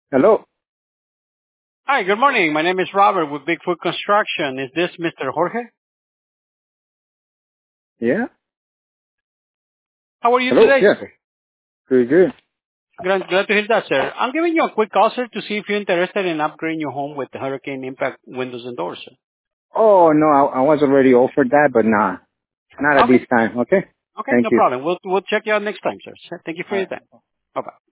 Hello. Hi, good morning. My name is Robert with Bigfoot Construction. Is this Mr. Jorge? Yeah. How are you Hello. today, Yeah. sir? Pretty good. Glad to hear that, sir. I'm giving you a quick call, sir, to see if you're interested in upgrading your home with the Hurricane Impact windows and doors, sir. Oh no, I was already offered that, but nah, not at Okay. this time. Okay. Okay, Thank no you. problem. We'll check you out next time, sir. Thank you for All your right. time. Bye-bye.